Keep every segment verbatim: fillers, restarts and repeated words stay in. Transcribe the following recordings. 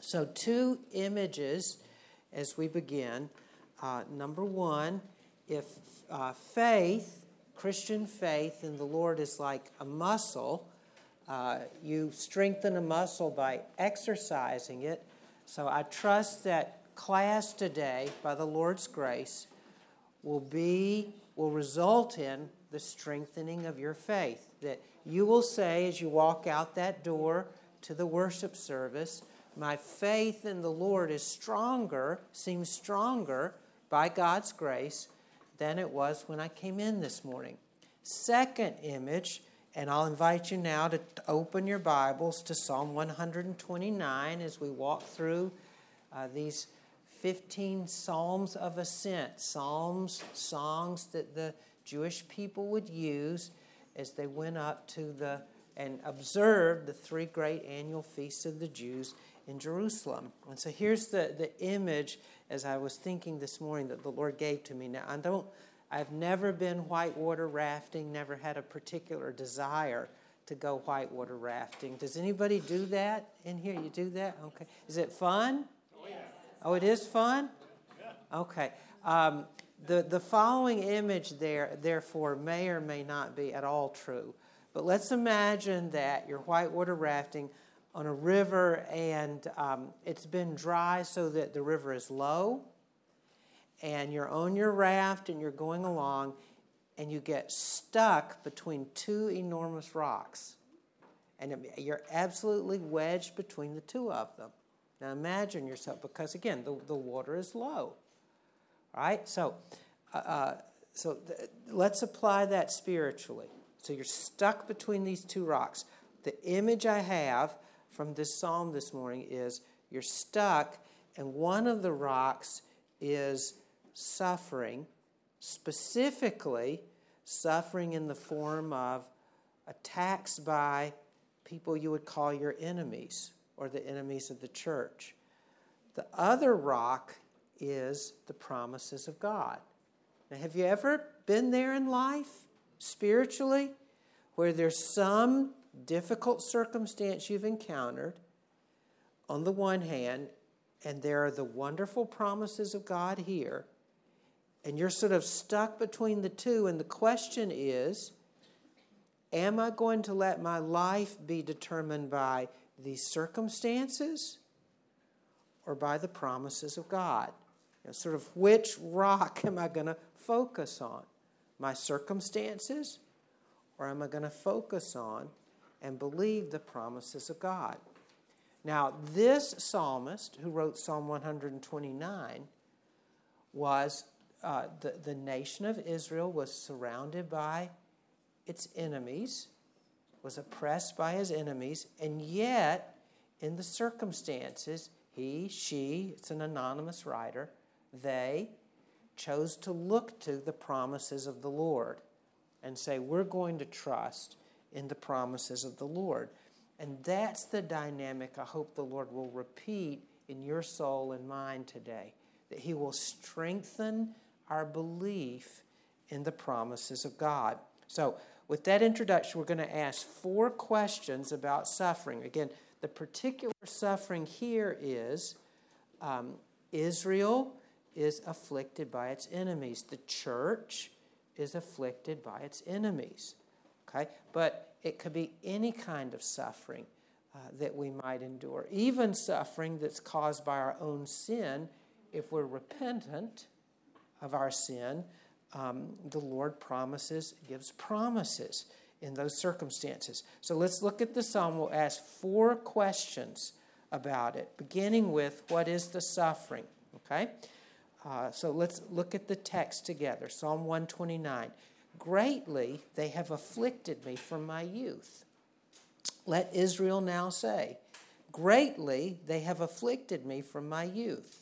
So two images as we begin. Uh, number one, if uh, faith, Christian faith in the Lord is like a muscle, uh, you strengthen a muscle by exercising it. So I trust that class today, by the Lord's grace, will be, will result in the strengthening of your faith. That you will say as you walk out that door to the worship service, my faith in the Lord is stronger, seems stronger by God's grace than it was when I came in this morning. Second image, and I'll invite you now to open your Bibles to Psalm one twenty-nine as we walk through uh, these fifteen Psalms of Ascent, Psalms, songs that the Jewish people would use as they went up to the and observed the three great annual feasts of the Jews in Jerusalem. And so here's the, the image as I was thinking this morning that the Lord gave to me. Now, I don't, I've never been whitewater rafting, never had a particular desire to go whitewater rafting. Does anybody do that in here? You do that? Okay. Is it fun? Oh, yeah. Oh, it is fun? Yeah. Okay. Um, the, the following image there, therefore, may or may not be at all true. But let's imagine that you're whitewater rafting on a river and um, it's been dry so that the river is low, and you're on your raft and you're going along and you get stuck between two enormous rocks. And you're absolutely wedged between the two of them. Now imagine yourself, because again, the, the water is low. All right? So, uh, so th- let's apply that spiritually. So you're stuck between these two rocks. The image I have from this psalm this morning is you're stuck, and one of the rocks is suffering, specifically suffering in the form of attacks by people you would call your enemies or the enemies of the church. The other rock is the promises of God. Now, have you ever been there in life, spiritually, where there's some difficult circumstance you've encountered on the one hand, and there are the wonderful promises of God here, and you're sort of stuck between the two, and the question is, am I going to let my life be determined by these circumstances or by the promises of God? You know, sort of which rock am I going to focus on? My circumstances, or am I going to focus on and believe the promises of God? Now, this psalmist who wrote Psalm one twenty-nine was, uh, the, the nation of Israel was surrounded by its enemies, was oppressed by his enemies, and yet, in the circumstances, he, she, it's an anonymous writer, they chose to look to the promises of the Lord and say, we're going to trust in the promises of the Lord. And that's the dynamic I hope the Lord will repeat in your soul and mind today, that he will strengthen our belief in the promises of God. So with that introduction, we're going to ask four questions about suffering. Again, the particular suffering here is um, Israel is afflicted by its enemies. The church is afflicted by its enemies. Okay? But it could be any kind of suffering uh, that we might endure, even suffering that's caused by our own sin. If we're repentant of our sin, um, the Lord promises, gives promises in those circumstances. So let's look at the psalm. We'll ask four questions about it, beginning with what is the suffering, okay? Uh, so let's look at the text together. Psalm one twenty-nine. Greatly they have afflicted me from my youth. Let Israel now say, greatly they have afflicted me from my youth.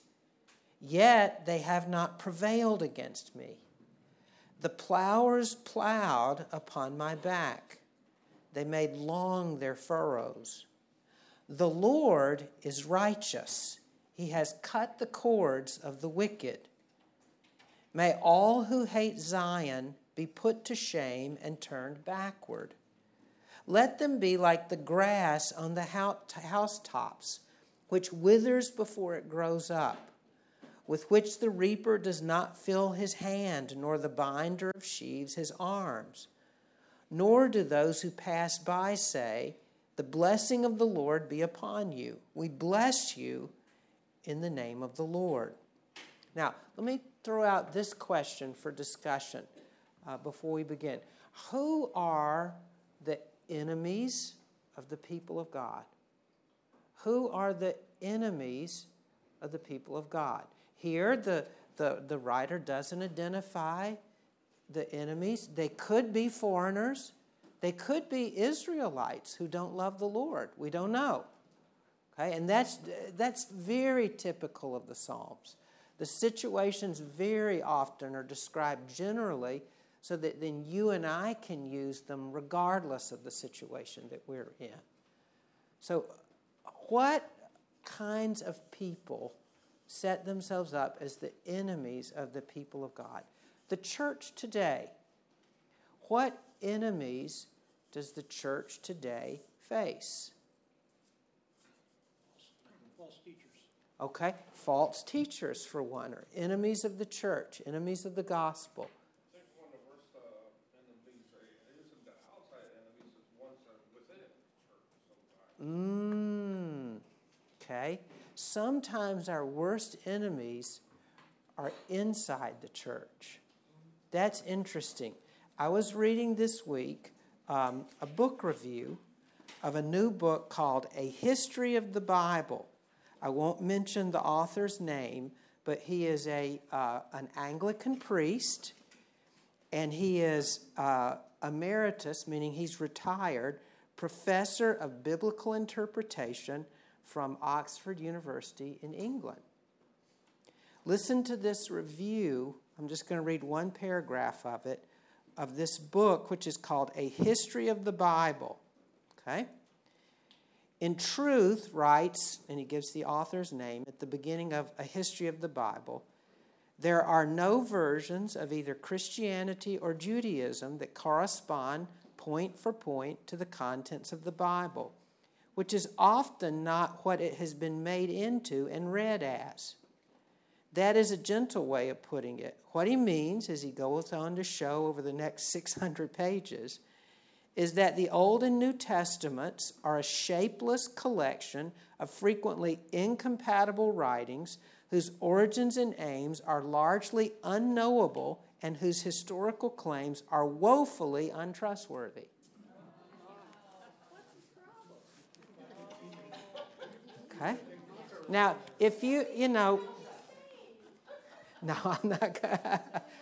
Yet they have not prevailed against me. The plowers plowed upon my back. They made long their furrows. The Lord is righteous. He has cut the cords of the wicked. May all who hate Zion be put to shame and turned backward. Let them be like the grass on the housetops, which withers before it grows up, with which the reaper does not fill his hand, nor the binder of sheaves his arms. Nor do those who pass by say, the blessing of the Lord be upon you. We bless you in the name of the Lord. Now, let me throw out this question for discussion uh, before we begin. Who are the enemies of the people of God? Who are the enemies of the people of God? Here, the, the, the writer doesn't identify the enemies. They could be foreigners. They could be Israelites who don't love the Lord. We don't know. Okay, and that's, that's very typical of the Psalms. The situations very often are described generally so that then you and I can use them regardless of the situation that we're in. So what kinds of people set themselves up as the enemies of the people of God? The church today. What enemies does the church today face? False teachers. Okay, false teachers for one, are enemies of the church, enemies of the gospel. I think one of the worst uh, enemies isn't the outside enemies, it's ones that are within the church sometimes. Mm, okay. Sometimes our worst enemies are inside the church. That's interesting. I was reading this week um, a book review of a new book called A History of the Bible. I won't mention the author's name, but he is a uh, an Anglican priest, and he is uh, emeritus, meaning he's retired, professor of biblical interpretation from Oxford University in England. Listen to this review. I'm just going to read one paragraph of it, of this book, which is called A History of the Bible. Okay? In truth, writes, and he gives the author's name at the beginning of A History of the Bible, there are no versions of either Christianity or Judaism that correspond point for point to the contents of the Bible, which is often not what it has been made into and read as. That is a gentle way of putting it. What he means, as he goes on to show over the next six hundred pages, is that the Old and New Testaments are a shapeless collection of frequently incompatible writings whose origins and aims are largely unknowable and whose historical claims are woefully untrustworthy. Okay? Now, if you, you know, no, I'm not going to.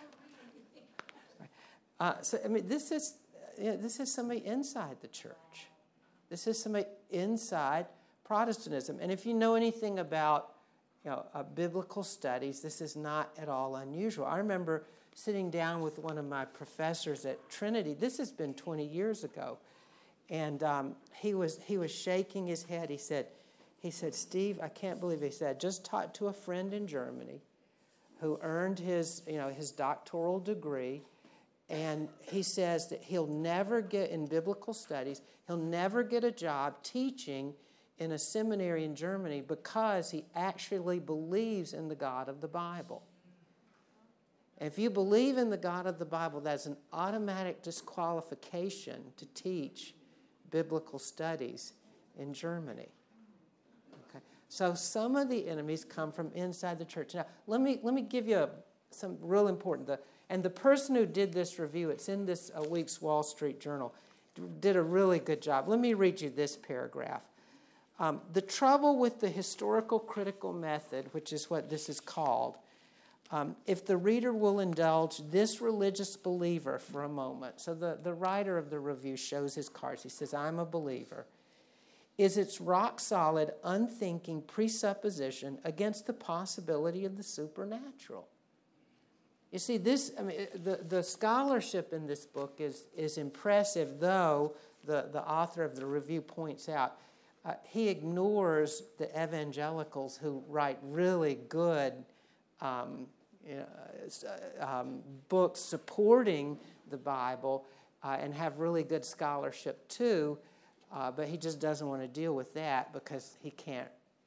Uh, so, I mean, this is, you know, this is somebody inside the church. This is somebody inside Protestantism. And if you know anything about, you know, uh, biblical studies, this is not at all unusual. I remember sitting down with one of my professors at Trinity. This has been twenty years ago. And um, he was he was shaking his head. He said, he said, Steve, I can't believe it. He said, I just talked to a friend in Germany who earned his, you know, his doctoral degree. And he says that he'll never get, in biblical studies, he'll never get a job teaching in a seminary in Germany because he actually believes in the God of the Bible. And if you believe in the God of the Bible, that's an automatic disqualification to teach biblical studies in Germany. Okay. So some of the enemies come from inside the church. Now, let me let me give you a, some real important. The, and the person who did this review, it's in this uh, week's Wall Street Journal, did a really good job. Let me read you this paragraph. Um, the trouble with the historical critical method, which is what this is called, um, if the reader will indulge this religious believer for a moment. So the, the writer of the review shows his cards. He says, I'm a believer. Is its rock-solid, unthinking presupposition against the possibility of the supernatural. You see, this, I mean, the, the scholarship in this book is, is impressive, though the, the author of the review points out uh, he ignores the evangelicals who write really good um, you know, um, books supporting the Bible uh, and have really good scholarship too, uh, but he just doesn't want to deal with that because he can't,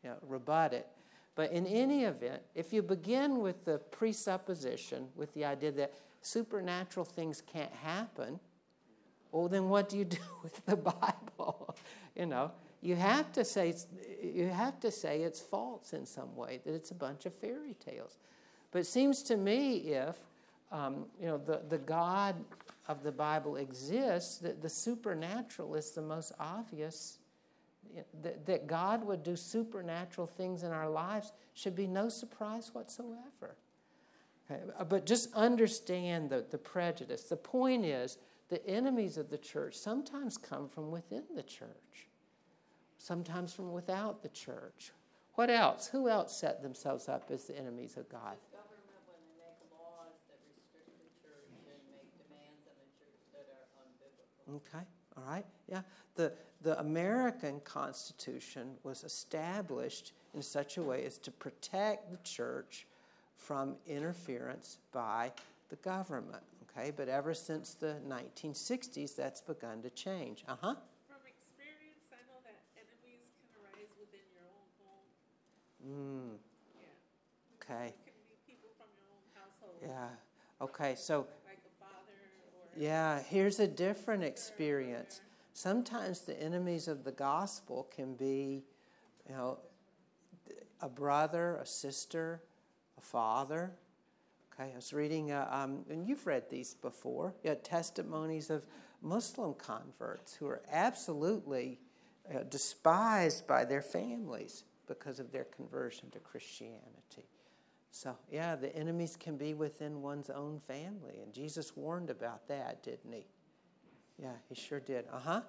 you know, rebut it. But in any event, if you begin with the presupposition, with the idea that supernatural things can't happen, well, then what do you do with the Bible? You know, you have to say you have to say it's false in some way, that it's a bunch of fairy tales. But it seems to me, if um, you know the, the God of the Bible exists, that the supernatural is the most obvious. That, that God would do supernatural things in our lives should be no surprise whatsoever. Okay? But just understand the, the prejudice. The point is, the enemies of the church sometimes come from within the church, sometimes from without the church. What else? Who else set themselves up as the enemies of God? The government, when they make laws that restrict the church and make demands on the church that are unbiblical. Okay, all right, yeah. The, the American Constitution was established in such a way as to protect the church from interference by the government. Okay, but ever since the nineteen sixties, that's begun to change. Uh-huh. From experience, I know that enemies can arise within your own home. Mm. Yeah. Okay. It can be people from your own household. Yeah. Okay, so... Like a father or... Yeah, here's a different experience. Sometimes the enemies of the gospel can be, you know, a brother, a sister, a father. Okay, I was reading, uh, um, and you've read these before, you had testimonies of Muslim converts who are absolutely uh, despised by their families because of their conversion to Christianity. So, yeah, the enemies can be within one's own family, and Jesus warned about that, didn't he? Yeah, he sure did. Uh-huh. Uh,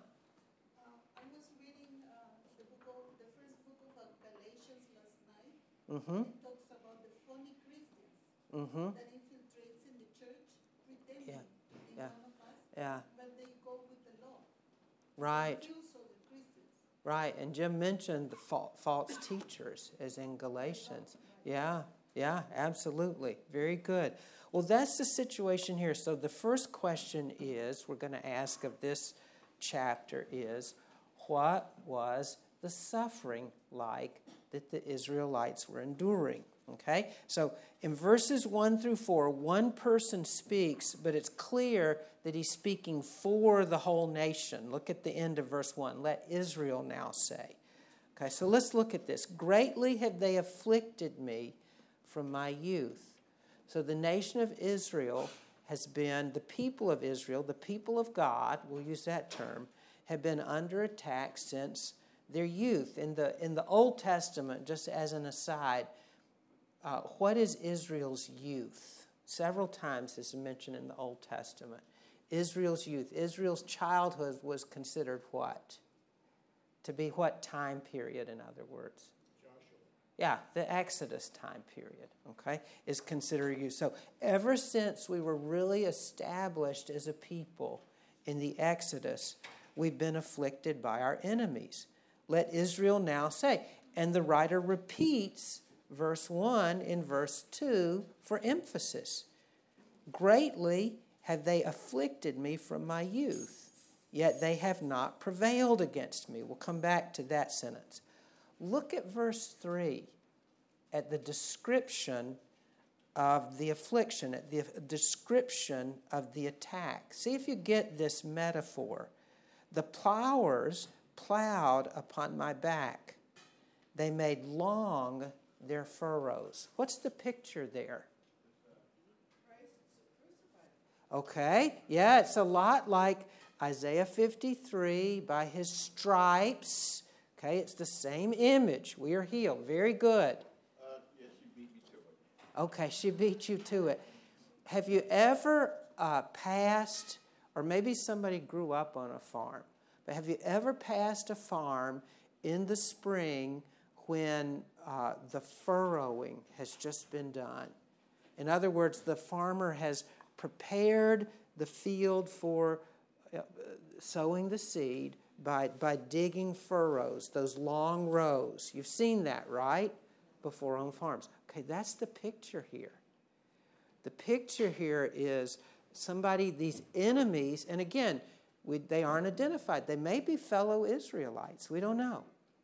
I was reading uh, the book of, the first book of uh, Galatians last night. Mm-hmm. It talks about the phony Christians Mm-hmm. that infiltrates in the church, pretending Yeah. in Yeah. one of us, Yeah, but they go with the law. right, They accuse of the Christians. right. And Jim mentioned the fa- false teachers as in Galatians. Yeah, yeah, absolutely. Very good. Well, that's the situation here. So the first question is, we're going to ask of this chapter is, what was the suffering like that the Israelites were enduring? Okay, so in verses one through four, one person speaks, but it's clear that he's speaking for the whole nation. Look at the end of verse one. Let Israel now say. Okay, so let's look at this. Greatly have they afflicted me from my youth. So the nation of Israel has been, the people of Israel, the people of God, we'll use that term, have been under attack since their youth. In the, in the Old Testament, just as an aside, uh, what is Israel's youth? Several times is mentioned in the Old Testament. Israel's youth, Israel's childhood was considered what? To be what time period, in other words? Yeah, the Exodus time period, okay, is considered youth. So ever since we were really established as a people in the Exodus, we've been afflicted by our enemies. Let Israel now say. And the writer repeats verse one in verse two for emphasis. Greatly have they afflicted me from my youth, yet they have not prevailed against me. We'll come back to that sentence. Look at verse three, at the description of the affliction, at the description of the attack. See if you get this metaphor. The plowers plowed upon my back. They made long their furrows. What's the picture there? Okay, yeah, it's a lot like Isaiah fifty-three, by his stripes. Okay, it's the same image. We are healed. Very good. Uh, yes, she beat me to it. Okay, she beat you to it. Have you ever uh, passed, or maybe somebody grew up on a farm, but have you ever passed a farm in the spring when uh, the furrowing has just been done? In other words, the farmer has prepared the field for uh, sowing the seed by, by digging furrows, those long rows. You've seen that, right? Before on farms. Okay, that's the picture here. The picture here is somebody, these enemies, and again, we, they aren't identified. They may be fellow Israelites. We don't know.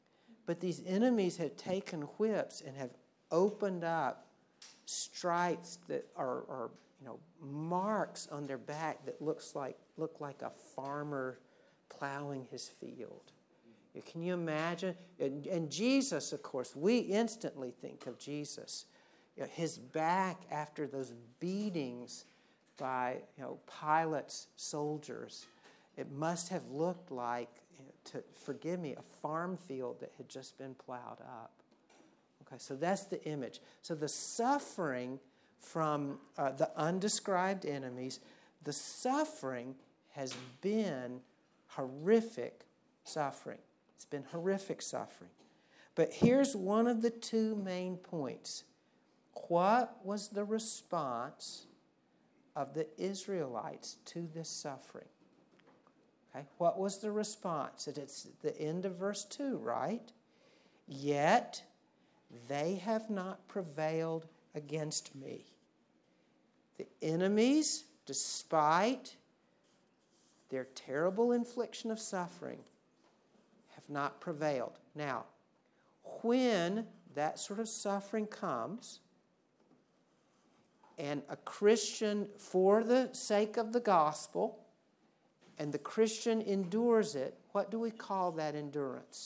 But these enemies have taken whips and have opened up stripes that are, are you know, marks on their back that looks like look like a farmer plowing his field. Can you imagine? And, and Jesus, of course, we instantly think of Jesus. You know, his back after those beatings by you know Pilate's soldiers, it must have looked like, you know, to forgive me, a farm field that had just been plowed up. Okay, so that's the image. So the suffering from uh, the undescribed enemies, the suffering has been horrific suffering. It's been horrific suffering. But here's one of the two main points. What was the response of the Israelites to this suffering? Okay, what was the response? It's the end of verse two, right? Yet they have not prevailed against me. The enemies, despite their terrible infliction of suffering, have not prevailed. Now, when that sort of suffering comes, and a Christian, for the sake of the gospel, and the Christian endures it, what do we call that endurance?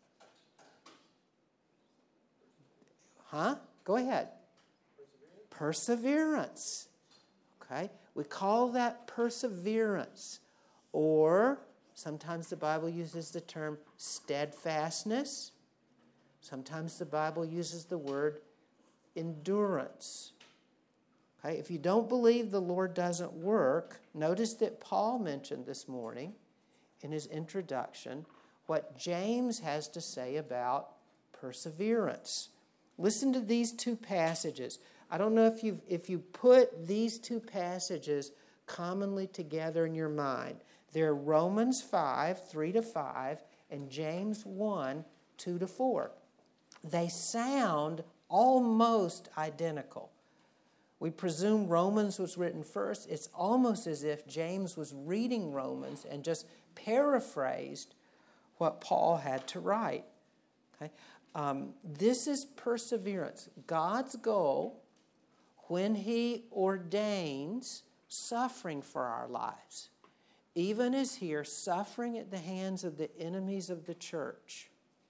Huh? Go ahead. Perseverance. Okay? We call that perseverance. Or sometimes the Bible uses the term steadfastness. Sometimes the Bible uses the word endurance. Okay? If you don't believe the Lord doesn't work, notice that Paul mentioned this morning in his introduction what James has to say about perseverance. Listen to these two passages. I don't know if you if you put these two passages commonly together in your mind. They're Romans five, three to five, and James one, two to four. They sound almost identical. We presume Romans was written first. It's almost as if James was reading Romans and just paraphrased what Paul had to write. Okay? Um, this is perseverance. God's goal when He ordains suffering for our lives, even as here, suffering at the hands of the enemies of the church.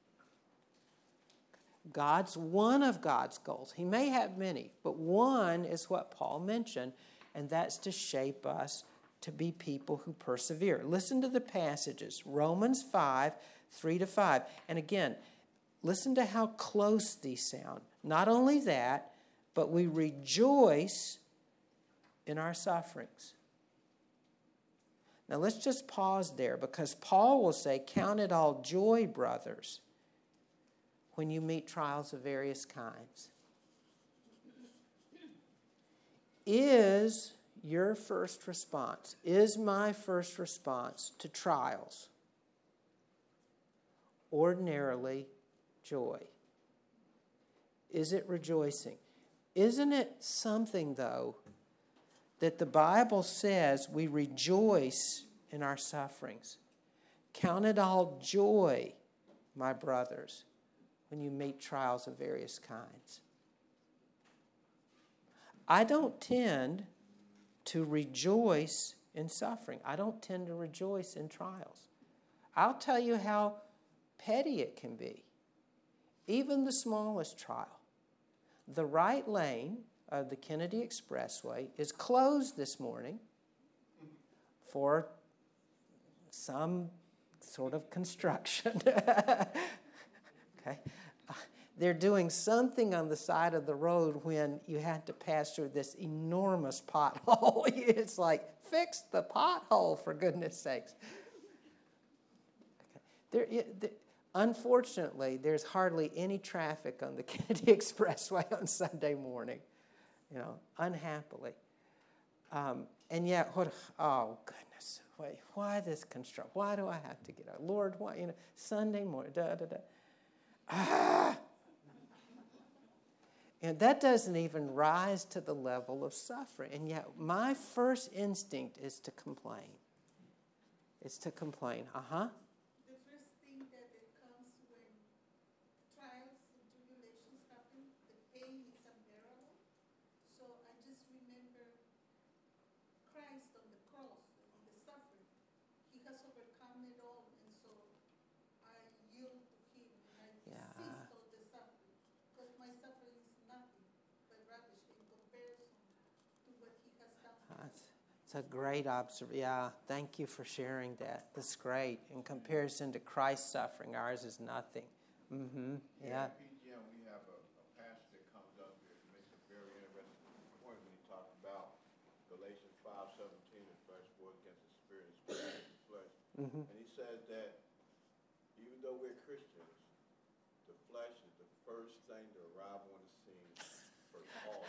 God's one of God's goals. He may have many, but one is what Paul mentioned, and that's to shape us to be people who persevere. Listen to the passages, Romans five, three to five. And again, listen to how close these sound. Not only that, but we rejoice in our sufferings. Now let's just pause there, because Paul will say, "Count it all joy, brothers, when you meet trials of various kinds." Is your first response, is my first response to trials ordinarily joy? Is it rejoicing? Isn't it something, though, that the Bible says we rejoice in our sufferings? Count it all joy, my brothers, when you meet trials of various kinds. I don't tend to rejoice in suffering. I don't tend to rejoice in trials. I'll tell you how petty it can be. Even the smallest trial. The right lane of the Kennedy Expressway is closed this morning for some sort of construction. Okay. They're doing something on the side of the road when you had to pass through this enormous pothole. It's like, fix the pothole, for goodness sakes. Okay. There, there, unfortunately, there's hardly any traffic on the Kennedy Expressway on Sunday morning, you know, unhappily. Um, and yet, what? Oh, goodness. Wait, why this construct? Why do I have to get out? Lord, why? You know, Sunday morning, da, da, da. Ah! And that doesn't even rise to the level of suffering. And yet my first instinct is to complain. It's to complain. Uh-huh. The first thing that it comes when It's a great observation. Yeah, thank you for sharing that. That's great. In comparison to Christ's suffering, ours is nothing. Mm-hmm. Yeah. At P G M, we have a, a pastor that comes up here and makes a very interesting point when he talks about Galatians five seventeen, the flesh war against the spirit, the spirit against the flesh. Mm-hmm. And he says that even though we're Christians, the flesh is the first thing to arrive on the scene for all.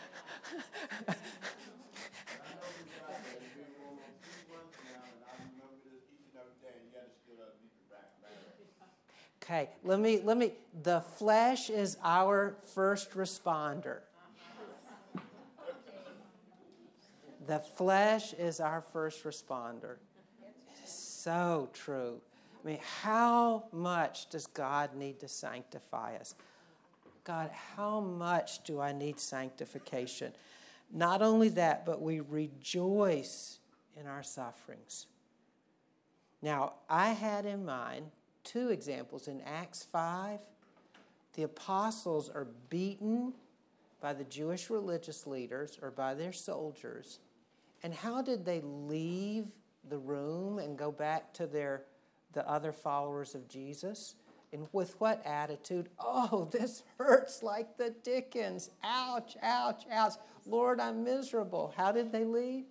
Okay, let me, let me, the flesh is our first responder. The flesh is our first responder. It is so true. I mean, how much does God need to sanctify us? God, how much do I need sanctification? Not only that, but we rejoice in our sufferings. Now, I had in mind two examples. In Acts five, the apostles are beaten by the Jewish religious leaders or by their soldiers. And how did they leave the room and go back to their the other followers of Jesus? And with what attitude? Oh, this hurts like the dickens. Ouch, ouch, ouch. Lord, I'm miserable. How did they leave?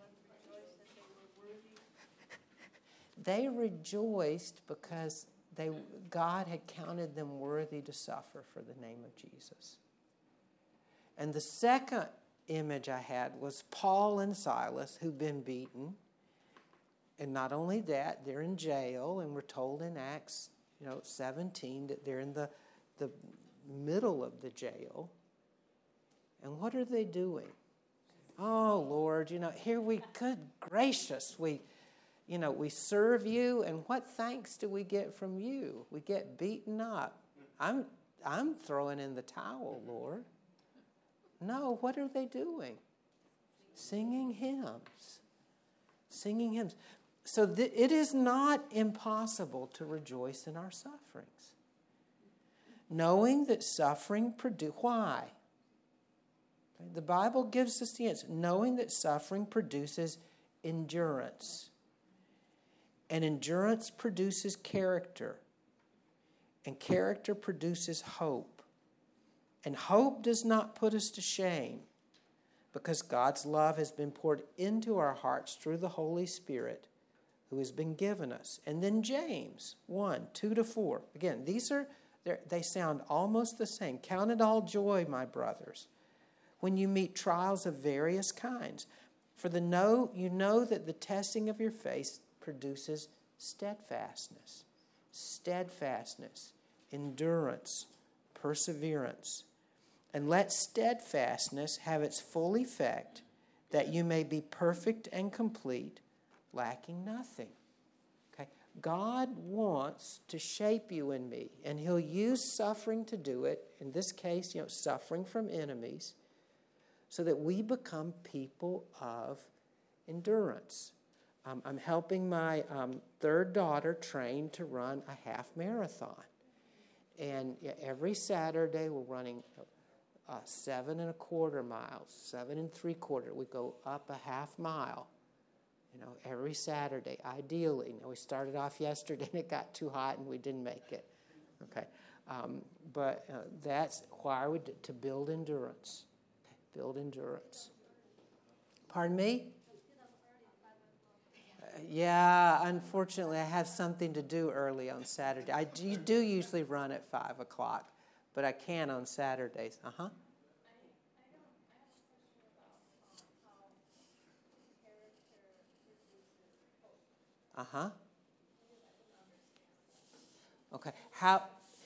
They rejoiced because they, God had counted them worthy to suffer for the name of Jesus. And the second image I had was Paul and Silas, who've been beaten. And not only that, they're in jail, and we're told in Acts, you know, seventeen that they're in the, the middle of the jail. And what are they doing? Oh, Lord, you know, here we, good gracious, we... You know, we serve you, and what thanks do we get from you? We get beaten up. I'm, I'm throwing in the towel, Lord. No, what are they doing? Singing hymns. Singing hymns. So th- it is not impossible to rejoice in our sufferings. Knowing that suffering produces... Why? Okay, the Bible gives us the answer. Knowing that suffering produces endurance. And endurance produces character. And character produces hope. And hope does not put us to shame, because God's love has been poured into our hearts through the Holy Spirit who has been given us. And then James one, two to four. Again, these are, they sound almost the same. Count it all joy, my brothers, when you meet trials of various kinds. For the know, you know that the testing of your faith produces steadfastness, steadfastness, endurance, perseverance. And let steadfastness have its full effect, that you may be perfect and complete, lacking nothing. Okay? God wants to shape you and me, and he'll use suffering to do it. In this case, you know, suffering from enemies, so that we become people of endurance. Um, I'm helping my um, third daughter train to run a half marathon. And yeah, every Saturday we're running uh, seven and a quarter miles, seven and three quarter. We go up a half mile, you know, every Saturday, ideally. Now, we started off yesterday and it got too hot and we didn't make it. Okay. Um, but uh, that's why we did, to build endurance. Okay. Build endurance. Pardon me? Yeah, unfortunately, I have something to do early on Saturday. I do, do usually run at five o'clock, but I can on Saturdays. Uh-huh. Uh-huh. Okay. How...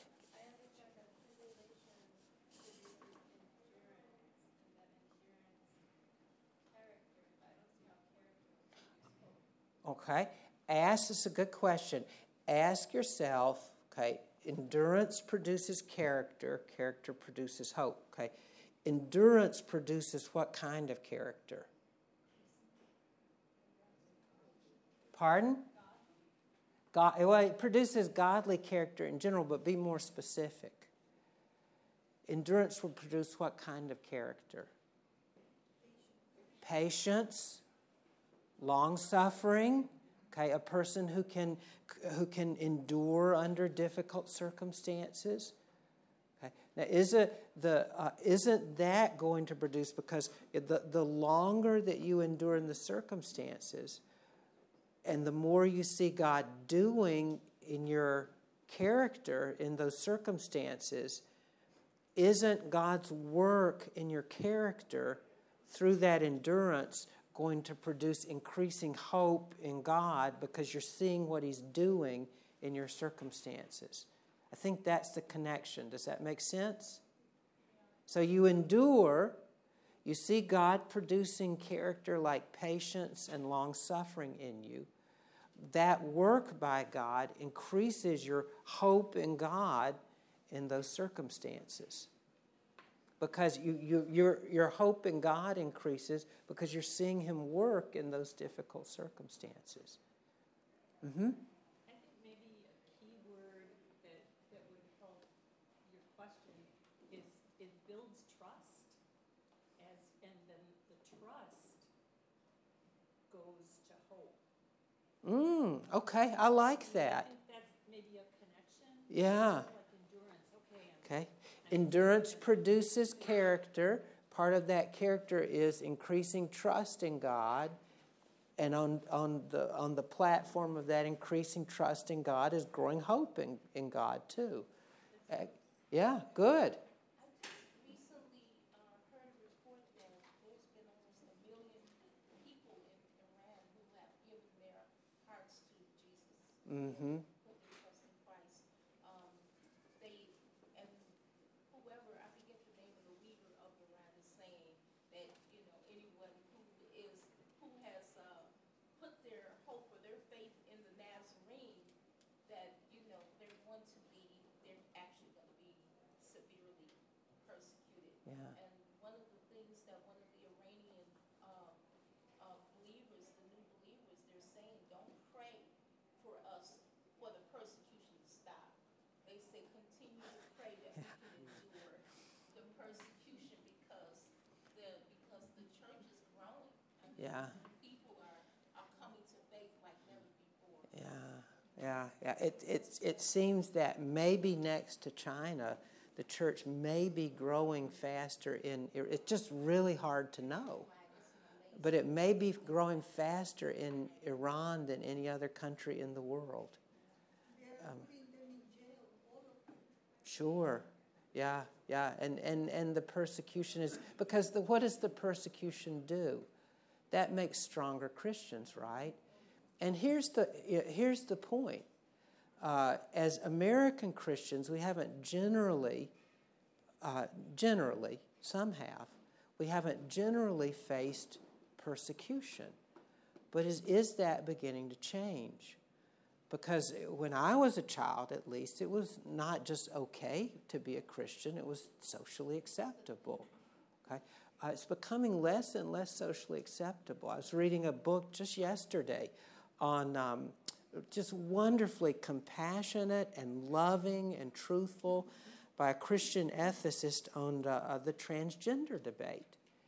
Okay, ask, this is a good question. Ask yourself, okay, endurance produces character, character produces hope, okay? Endurance produces what kind of character? Pardon? God, well, it produces godly character in general, but be more specific. Endurance will produce what kind of character? Patience. long-suffering, okay, a person who can who can endure under difficult circumstances. Okay. Now, is it the uh, isn't that going to produce, because the the longer that you endure in the circumstances, and the more you see God doing in your character in those circumstances, isn't God's work in your character through that endurance going to produce increasing hope in God because you're seeing what He's doing in your circumstances? I think that's the connection. Does that make sense? So you endure, you see God producing character like patience and long-suffering in you. That work by God increases your hope in God in those circumstances. Because you, you, your, your hope in God increases because you're seeing Him work in those difficult circumstances. Mm-hmm. I think maybe a key word that, that would help your question is it builds trust, as and then the trust goes to hope. Mm, okay, I like that. I think that's maybe a connection. Yeah. Like endurance. Okay. I'm, Okay. Endurance produces character. Part of that character is increasing trust in God. And on, on, the, on the platform of that increasing trust in God is growing hope in, in God too. Uh, yeah, good. I just recently uh, heard a report that there's been almost a million people in Iran who have given their hearts to Jesus. Mm-hmm. Put their trust in Christ. Um, they and whoever, I forget the name of the leader of Iran, is saying that, you know, anyone who is who has uh, put their hope or their faith in the Nazarene, that, you know, they're going to be they're actually going to be severely persecuted. Yeah. And one of the things that one of the Iranian uh, uh, believers, the new believers, they're saying, don't pray for us for the persecution to stop. They say continue to pray that we can endure the persecution because the because the church is growing. I mean, Yeah. people are, are coming to faith like never before. Yeah, yeah, yeah. It, it, it seems that maybe next to China, the church may be growing faster in, it's just really hard to know. But it may be growing faster in Iran than any other country in the world. Um, sure. Yeah, yeah. And, and, and the persecution is, because the, what does the persecution do? That makes stronger Christians, right? And here's the, here's the point. Uh, as American Christians, we haven't generally, uh, generally, some have, we haven't generally faced persecution. But is, is that beginning to change? Because when I was a child, at least, it was not just okay to be a Christian, it was socially acceptable. Okay? Uh, it's becoming less and less socially acceptable. I was reading a book just yesterday on um, just wonderfully compassionate and loving and truthful by a Christian ethicist on the, uh, the transgender debate.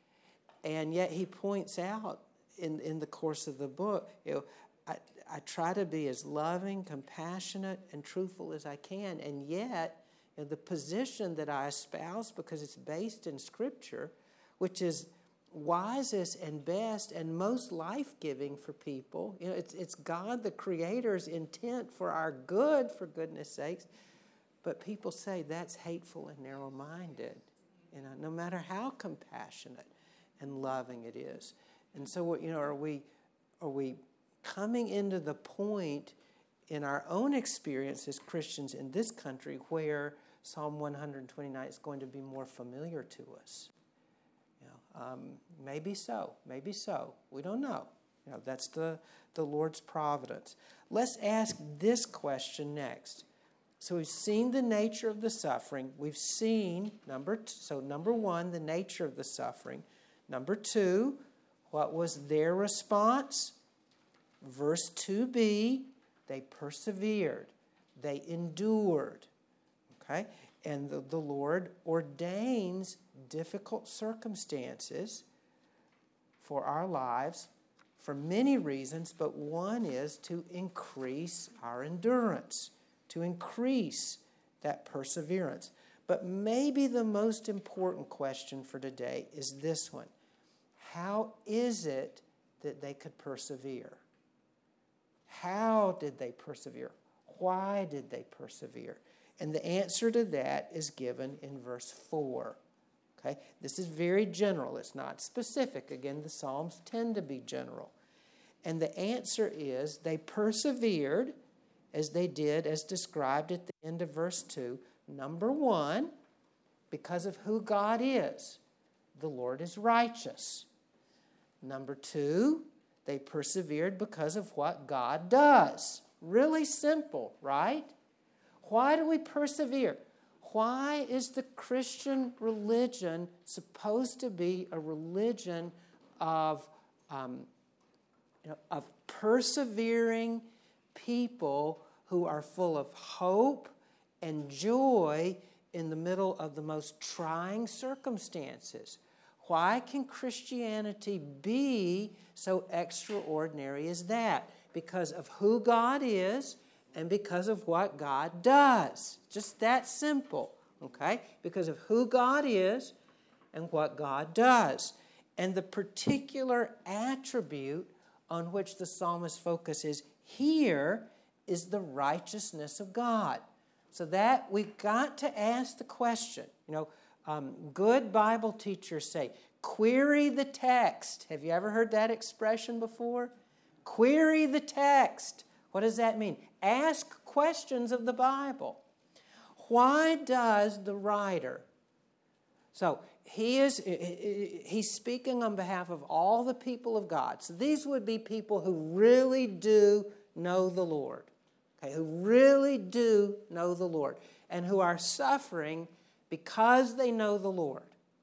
And yet he points out in, in the course of the book, you know, I, I try to be as loving, compassionate, and truthful as I can, and yet you know, the position that I espouse, because it's based in Scripture, which is wisest and best and most life-giving for people. You know, it's, it's God, the Creator's intent for our good, for goodness sakes. But people say that's hateful and narrow-minded, you know, no matter how compassionate and loving it is. And so, you know, are we, are we coming into the point in our own experience as Christians in this country where Psalm one twenty-nine is going to be more familiar to us? You know, um, maybe so, maybe so. We don't know. You know, that's the, the Lord's providence. Let's ask this question next. So we've seen the nature of the suffering. We've seen, number two, so number one, the nature of the suffering. Number two, what was their response? Verse two b, they persevered. They endured. Okay? And the, the Lord ordains difficult circumstances for our lives for many reasons, but one is to increase our endurance, to increase that perseverance. But maybe the most important question for today is this one. How is it that they could persevere? How did they persevere? Why did they persevere? And the answer to that is given in verse four. Okay? This is very general. It's not specific. Again, the Psalms tend to be general. And the answer is they persevered as they did, as described at the end of verse two. Number one, because of who God is. The Lord is righteous. Number two, they persevered because of what God does. Really simple, right? Why do we persevere? Why is the Christian religion supposed to be a religion of, um, you know, of persevering people who are full of hope and joy in the middle of the most trying circumstances? Why can Christianity be so extraordinary as that? Because of who God is and because of what God does. Just that simple, okay? Because of who God is and what God does. And the particular attribute on which the psalmist focuses here is the righteousness of God. So that we've got to ask the question. You know, um, good Bible teachers say, query the text. Have you ever heard that expression before? Query the text. What does that mean? Ask questions of the Bible. Why does the writer? So he is he's speaking on behalf of all the people of God. So these would be people who really do know the Lord. Okay, who really do know the Lord and who are suffering because they know the Lord.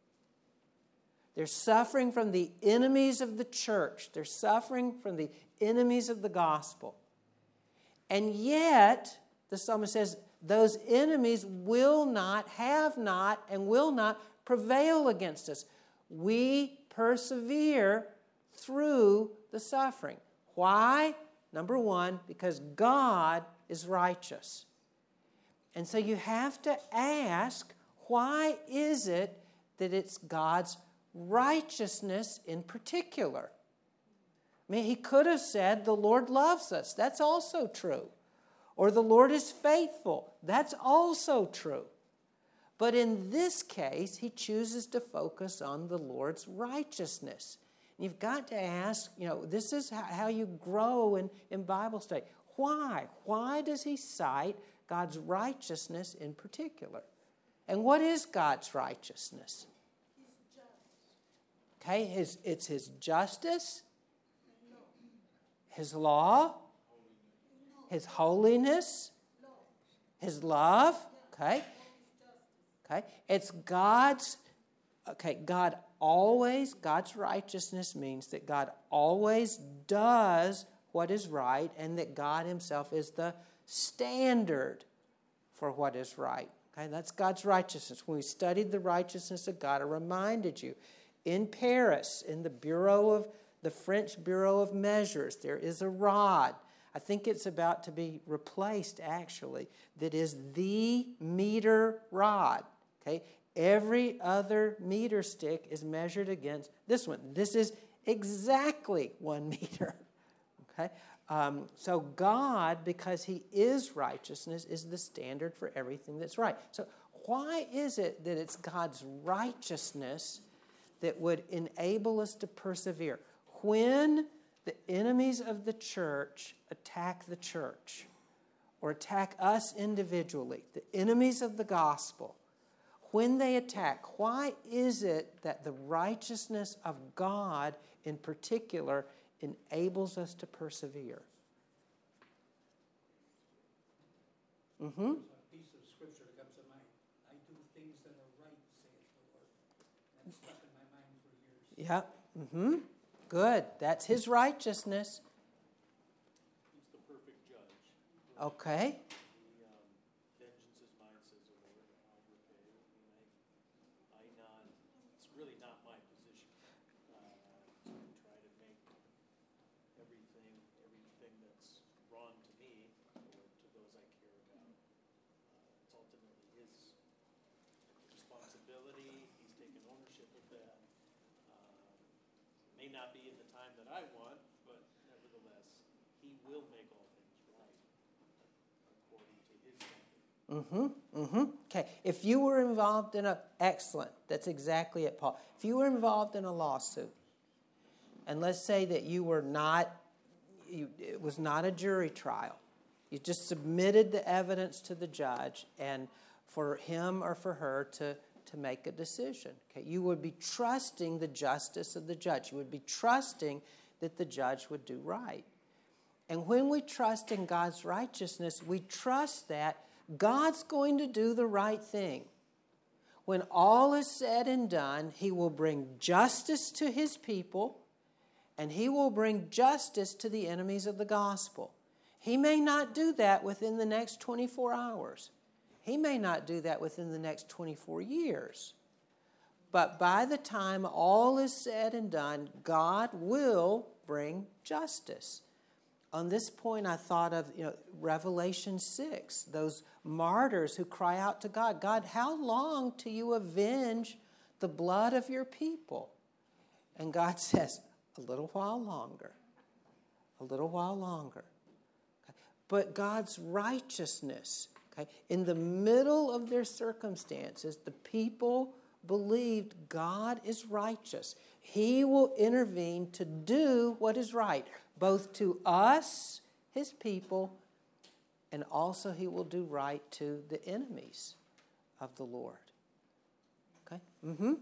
They're suffering from the enemies of the church. They're suffering from the enemies of the gospel. And yet, the psalmist says, those enemies will not, have not, and will not prevail against us. We persevere through the suffering. Why? Number one, because God is righteous. And so you have to ask, why is it that it's God's righteousness in particular? I mean, he could have said, the Lord loves us. That's also true. Or the Lord is faithful. That's also true. But in this case, he chooses to focus on the Lord's righteousness. You've got to ask, you know, this is how you grow in, in Bible study. Why? Why does he cite God's righteousness in particular? And what is God's righteousness? Okay, his, it's his justice, his law, his holiness, his love. Okay, okay, it's God's. Okay, God always, God's righteousness means that God always does what is right and that God himself is the standard for what is right. Okay, that's God's righteousness. When we studied the righteousness of God, I reminded you, in Paris, in the Bureau of, the French Bureau of Measures, there is a rod. I think it's about to be replaced, actually, that is the meter rod. Okay, every other meter stick is measured against this one. This is exactly one meter. Okay, um, so God, because he is righteousness, is the standard for everything that's right. So why is it that it's God's righteousness that would enable us to persevere? When the enemies of the church attack the church or attack us individually, the enemies of the gospel, when they attack, why is it that the righteousness of God in particular enables us to persevere? Mm-hmm. A piece of scripture that comes to mind. I do things that are right, saith the Lord. That's stuck in my mind for years. Yeah. Mm-hmm. Good. That's his righteousness. He's the perfect judge. Okay. He, um, vengeance is mine, says the Lord, and I'll repay. I mean, I, I not, it's really not my position, uh, to try to make wrong to me or to those I care about. Uh, It's ultimately his responsibility. He's taken ownership of that. Um, May not be in the time that I want, but nevertheless, he will make all things right according to his standard. Mm-hmm. Mm-hmm. Okay. If you were involved in a excellent, that's exactly it, Paul. If you were involved in a lawsuit, and let's say that you were not, you, it was not a jury trial. You just submitted the evidence to the judge, and for him or for her to, to make a decision. Okay. You would be trusting the justice of the judge. You would be trusting that the judge would do right. And when we trust in God's righteousness, we trust that God's going to do the right thing. When all is said and done, he will bring justice to his people, and he will bring justice to the enemies of the gospel. He may not do that within the next twenty-four hours. He may not do that within the next twenty-four years. But by the time all is said and done, God will bring justice. On this point, I thought of you know, Revelation six, those martyrs who cry out to God, God, how long till you avenge the blood of your people? And God says, a little while longer, a little while longer. Okay. But God's righteousness, okay, in the middle of their circumstances, the people believed God is righteous. He will intervene to do what is right, both to us, his people, and also he will do right to the enemies of the Lord. Okay? Mm-hmm.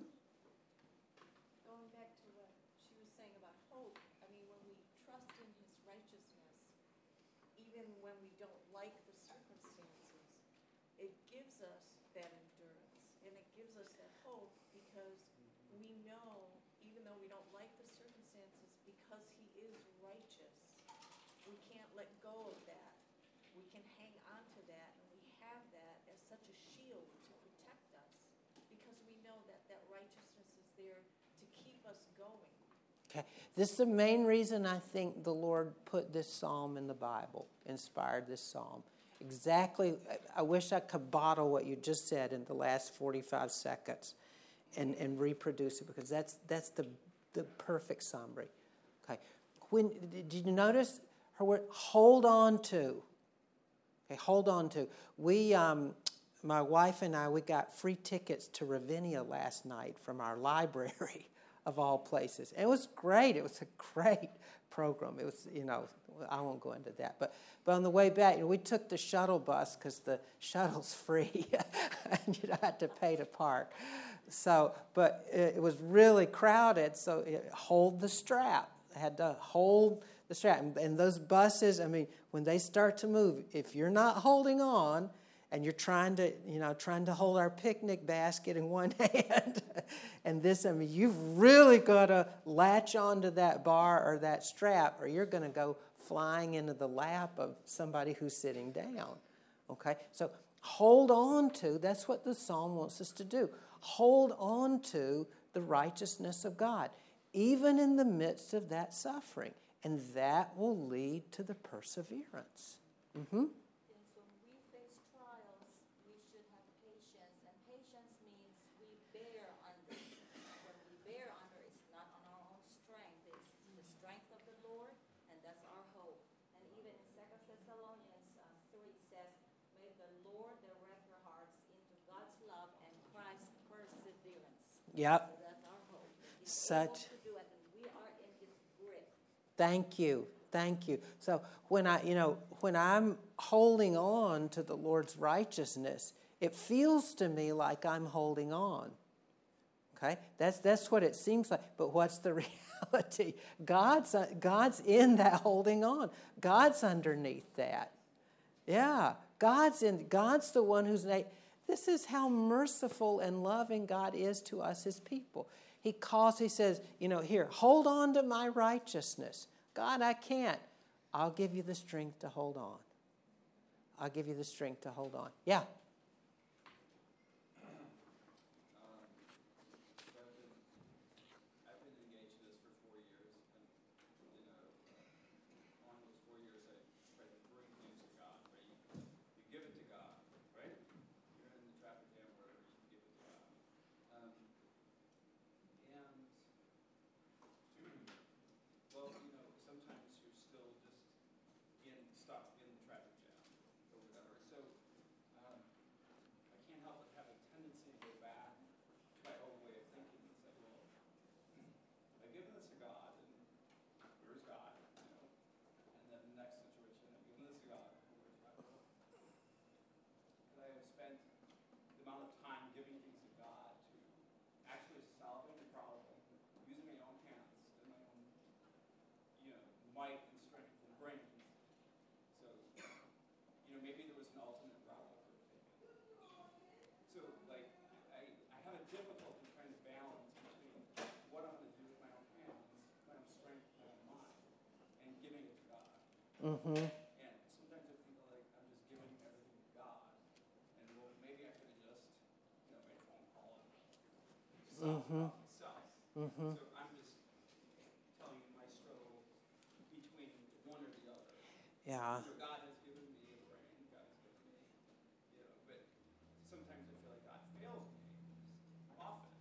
Going back to what she was saying about hope, I mean, when we trust in his righteousness, even when we don't like the circumstances, it gives us that endurance, and it gives us that hope because we know, even though we don't like the circumstances, because he is righteous, we can't let go of that. We can hang on to that, and we have that as such a shield to protect us because we know that that righteousness is there to keep us going. Okay. This is the main reason I think the Lord put this psalm in the Bible, inspired this psalm. Exactly, I wish I could bottle what you just said in the last forty-five seconds and, and reproduce it because that's that's the, the perfect summary. Okay. When did you notice her word? Hold on to. Okay, hold on to. We, um, my wife and I, we got free tickets to Ravinia last night from our library, of all places. And it was great. It was a great program. It was, you know, I won't go into that. But but on the way back, you know, we took the shuttle bus because the shuttle's free, and you don't have to pay to park. So, but it, it was really crowded. So it, hold the strap. I had to hold the strap. And, and those buses, I mean, when they start to move, if you're not holding on, and you're trying to, you know, trying to hold our picnic basket in one hand, and this, I mean, you've really got to latch onto that bar or that strap, or you're going to go flying into the lap of somebody who's sitting down. Okay, so hold on to. That's what the psalm wants us to do. Hold on to the righteousness of God, even in the midst of that suffering, and that will lead to the perseverance. Mm-hmm. Yep. So that's our hope. He's Such. able to do it, and we are in his grip. Thank you. Thank you. So when I, you know, when I'm holding on to the Lord's righteousness, it feels to me like I'm holding on. Okay? That's that's what it seems like. But what's the reality? God's God's in that holding on. God's underneath that. Yeah. God's in God's the one who's This is how merciful and loving God is to us, his people. He calls, he says, you know, here, hold on to my righteousness. God, I can't. I'll give you the strength to hold on. I'll give you the strength to hold on. Yeah. I've been engaged in this for four years, and you know, on those four years, I tried to might and strength and brains. So, you know, maybe there was an alternate route I could have taken. So, like, I, I have a difficulty trying to balance between what I'm going to do with my own hands, my own strength, my own mind, and giving it to God. Mm-hmm. And sometimes I think like I'm just giving everything to God, and well, maybe I could have just, you know, made a phone call and solved Mm-hmm. it out myself. Mm-hmm. So I'm just telling you my struggle between one or the other. Yeah. So God has given me a brain, God has given me, you know, but sometimes I feel like God fails me, often.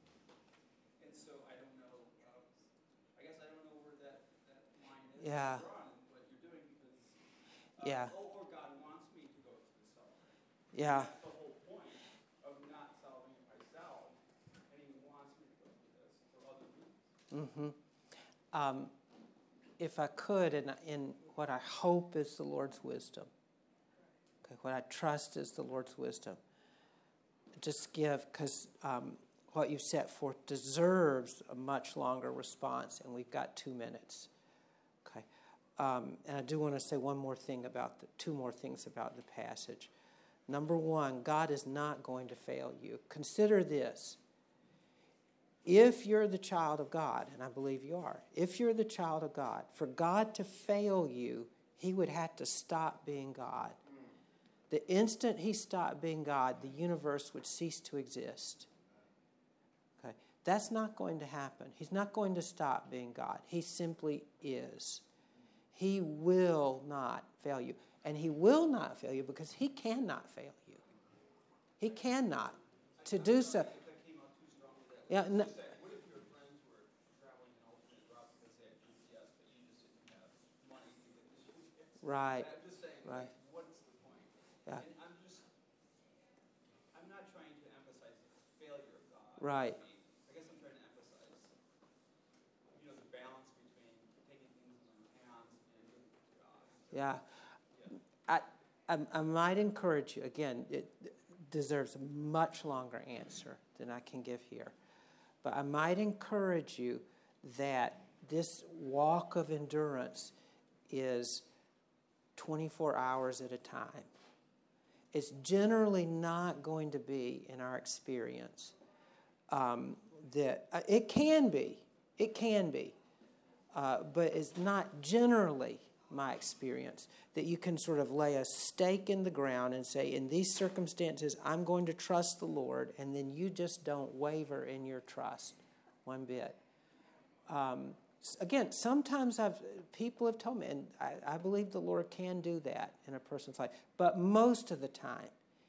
And so I don't know, uh, I guess I don't know where that, that line is Yeah. drawn in what you're doing because, uh, Yeah. oh, or God wants me to go to the suffering. Yeah. That's the whole point of not solving it myself, and He wants me to go through this for other reasons. Mm-hmm. Um, if I could, in, in what I hope is the Lord's wisdom, okay, what I trust is the Lord's wisdom, just give, because um, what you've set forth deserves a much longer response, and we've got two minutes. Okay, um, and I do want to say one more thing about the, two more things about the passage. Number one, God is not going to fail you. Consider this. If you're the child of God, and I believe you are, if you're the child of God, for God to fail you, He would have to stop being God. The instant He stopped being God, the universe would cease to exist. Okay, that's not going to happen. He's not going to stop being God. He simply is. He will not fail you. And He will not fail you because He cannot fail you. He cannot. To do so. Yeah, no, What if your friends were traveling an alternate route because they had G P S, but you just didn't have money to get the G P S? right, I'm just saying, right. like, what's the point? Yeah. And I'm just, I'm not trying to emphasize the failure of God. Right. I mean, I guess I'm trying to emphasize, you know, the balance between taking things in my hands and giving it to God. So, Yeah. yeah. I, I, I might encourage you, again, it deserves a much longer answer than I can give here. But I might encourage you that this walk of endurance is twenty-four hours at a time. It's generally not going to be, in our experience, um, that uh, it can be, it can be, uh, but it's not generally my experience that you can sort of lay a stake in the ground and say, in these circumstances, I'm going to trust the Lord, and then you just don't waver in your trust one bit. Um, again, sometimes I've people have told me, and I, I believe the Lord can do that in a person's life, but most of the time,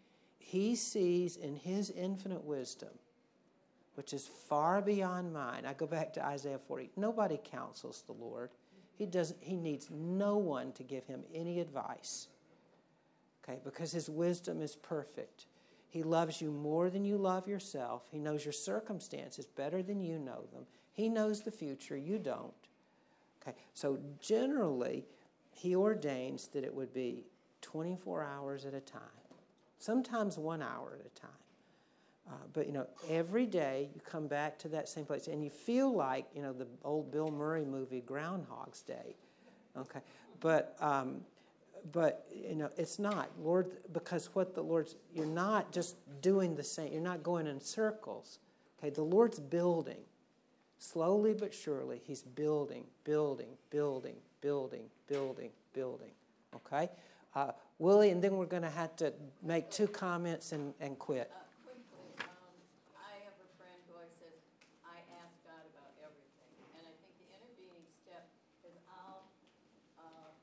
He sees in His infinite wisdom, which is far beyond mine. I go back to Isaiah forty. Nobody counsels the Lord. He doesn't. He needs no one to give Him any advice. Okay, because His wisdom is perfect. He loves you more than you love yourself. He knows your circumstances better than you know them. He knows the future. You don't. Okay, so generally, He ordains that it would be twenty-four hours at a time, sometimes one hour at a time. Uh, but, you know, every day you come back to that same place and you feel like, you know, the old Bill Murray movie, Groundhog's Day. Okay. But, um, but you know, it's not. Lord, because what the Lord's, you're not just doing the same. You're not going in circles. Okay. The Lord's building. Slowly but surely, He's building, building, building, building, building, building. Okay. Uh, Willie, and then we're going to have to make two comments and, and quit. Uh, quickly, um, I have a friend who always says, I ask God about everything. And I think the intervening step is I'll, uh,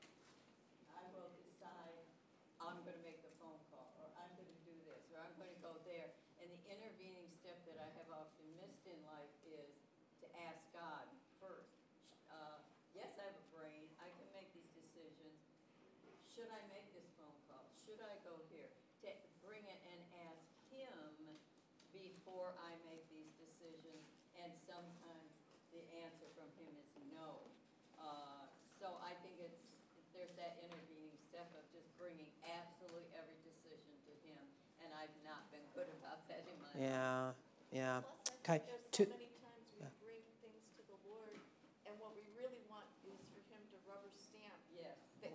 I will decide I'm going to make the phone call, or I'm going to do this, or I'm going to go there. And the intervening step that I have often missed in life is to ask God first. Uh, yes, I have a brain. I can make these decisions. Should I make this phone call? Should I go here? To bring it and ask Him before I make these decisions. And sometimes the answer from Him is no. Uh, so I think it's there's that intervening step of just bringing absolutely every decision to Him. And I've not been good about that in my life. Yeah, yeah. Plus, I Okay. think there's To, so many times we yeah. bring things to the Lord, and what we really want is for Him to rub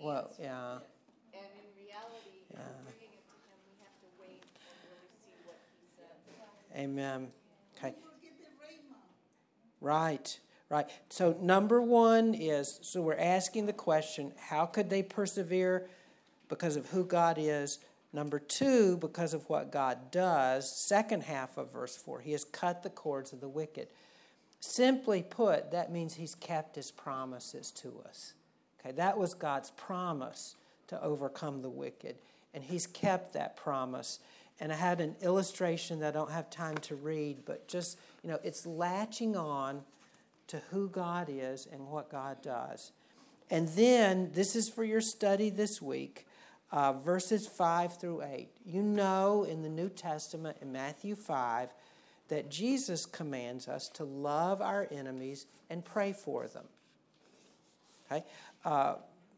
Well, answer yeah. it. And in reality, in Yeah. bringing it to him, we have to wait and really see what he says. Amen. Okay. Right, right. So number one is, so we're asking the question, how could they persevere? Because of who God is. Number two, because of what God does. Second half of verse four, he has cut the cords of the wicked. Simply put, that means he's kept his promises to us. Okay, that was God's promise to overcome the wicked. And he's kept that promise. And I had an illustration that I don't have time to read, but just, you know, it's latching on to who God is and what God does. And then, this is for your study this week, uh, verses five through eight. You know in the New Testament, in Matthew five, that Jesus commands us to love our enemies and pray for them. Okay? Uh,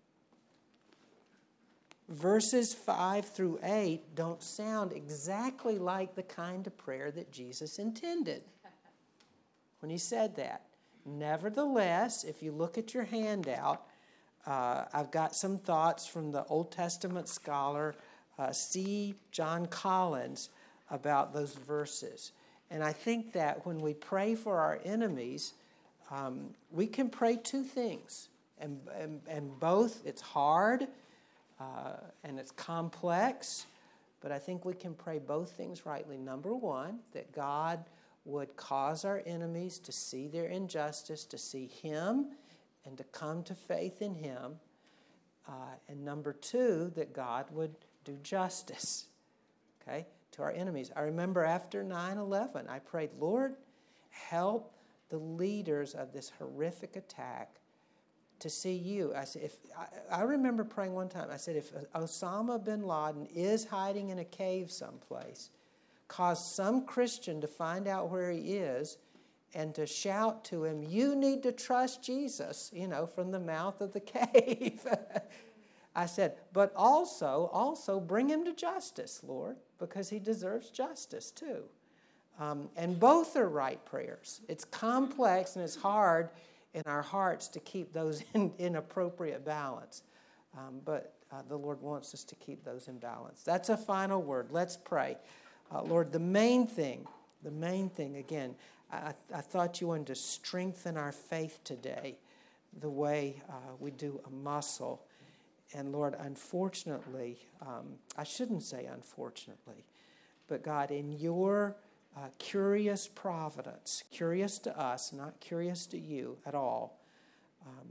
verses five through eight don't sound exactly like the kind of prayer that Jesus intended when he said that. Nevertheless, if you look at your handout, uh, I've got some thoughts from the Old Testament scholar uh, C. John Collins about those verses. And I think that when we pray for our enemies, um, we can pray two things. And, and, and both, it's hard uh, and it's complex, but I think we can pray both things rightly. Number one, that God would cause our enemies to see their injustice, to see him, and to come to faith in him. Uh, and number two, that God would do justice, okay, to our enemies. I remember after nine eleven, I prayed, Lord, help the leaders of this horrific attack to see you. I said, if I, I remember praying one time, I said, if Osama bin Laden is hiding in a cave someplace, cause some Christian to find out where he is and to shout to him, you need to trust Jesus, you know, from the mouth of the cave. I said, but also, also bring him to justice, Lord, because he deserves justice too. Um, and both are right prayers. It's complex and it's hard in our hearts to keep those in, in appropriate balance. Um, but uh, the Lord wants us to keep those in balance. That's a final word. Let's pray. Uh, Lord, the main thing, the main thing, again, I, I thought you wanted to strengthen our faith today the way uh, we do a muscle. And Lord, unfortunately, um, I shouldn't say unfortunately, but God, in your uh, curious providence, curious to us, not curious to you at all, um,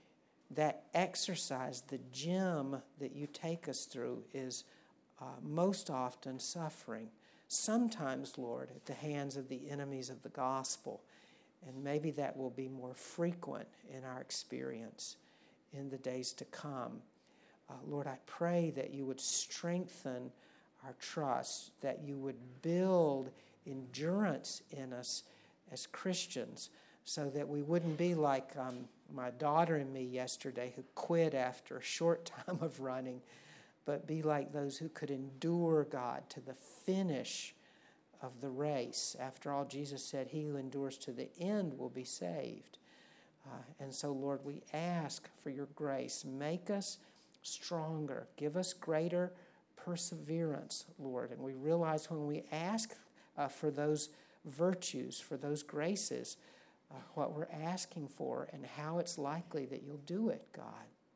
that exercise, the gym that you take us through is uh, most often suffering. Sometimes, Lord, at the hands of the enemies of the gospel. And maybe that will be more frequent in our experience in the days to come. Uh, Lord, I pray that you would strengthen our trust, that you would build endurance in us as Christians, so that we wouldn't be like um, my daughter and me yesterday who quit after a short time of running, but be like those who could endure, God, to the finish of the race. After all, Jesus said, he who endures to the end will be saved. Uh, and so, Lord, we ask for your grace. Make us stronger. Give us greater perseverance, Lord. And we realize when we ask uh, for those virtues, for those graces, uh, what we're asking for and how it's likely that you'll do it, God.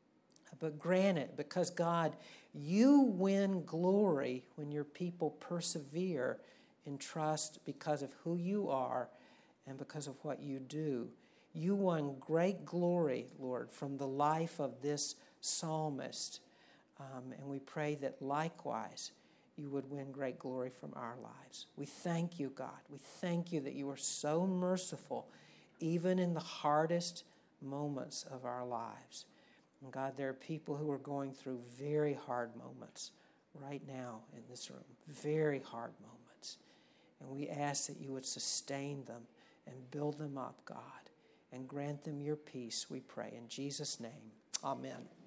But grant it, because, God, you win glory when your people persevere in trust because of who you are and because of what you do. You won great glory, Lord, from the life of this psalmist. Um, and we pray that likewise you would win great glory from our lives. We thank you, God. We thank you that you are so merciful, even in the hardest moments of our lives. And God, there are people who are going through very hard moments right now in this room, very hard moments. And we ask that you would sustain them and build them up, God, and grant them your peace, we pray. In Jesus' name, amen.